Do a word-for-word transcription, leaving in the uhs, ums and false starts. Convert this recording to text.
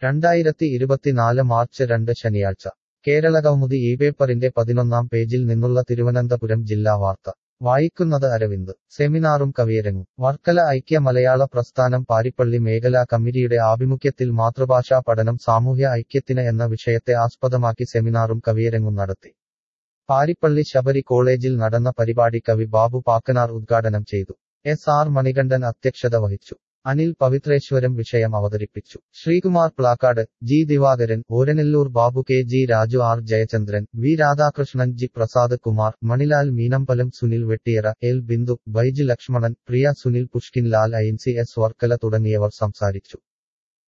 രണ്ടായിരത്തി ഇരുപത്തിനാല് മാർച്ച് രണ്ട് ശനിയാഴ്ച കേരളകൗമുദി ഈ പേപ്പറിന്റെ പതിനൊന്നാം പേജിൽ നിന്നുള്ള തിരുവനന്തപുരം ജില്ലാ വാർത്ത വായിക്കുന്നത് അരവിന്ദ് സെമിനാറും കവിയരങ്ങും വർക്കല ഐക്യ മലയാള പ്രസ്ഥാനം പാരിപ്പള്ളി മേഖലാ കമ്മിറ്റിയുടെ ആഭിമുഖ്യത്തിൽ മാതൃഭാഷാ പഠനം സാമൂഹ്യ ഐക്യത്തിന് എന്ന വിഷയത്തെ ആസ്പദമാക്കി സെമിനാറും കവിയരങ്ങും നടത്തി. പാരിപ്പള്ളി ശബരി കോളേജിൽ നടന്ന പരിപാടി കവി ബാബു പാക്കനാർ ഉദ്ഘാടനം ചെയ്തു. എസ് ആർ മണികണ്ഠൻ അധ്യക്ഷത വഹിച്ചു. അനിൽ പവിത്രേശ്വരം വിഷയം അവതരിപ്പിച്ചു. Sreekumar Plakkad, G Divakaran, Oranelloor Babu, K G Raju, R Jayachandran, V Radhakrishnan, G Prasad Kumar, Manilal Meenambalam, Sunil Vettiyara, L Bindu, Baiji Lakshmanan, Priya Sunil, Pushkin Lal, Ainsy S Varkala തുടങ്ങിയവർ സംസാരിച്ചു.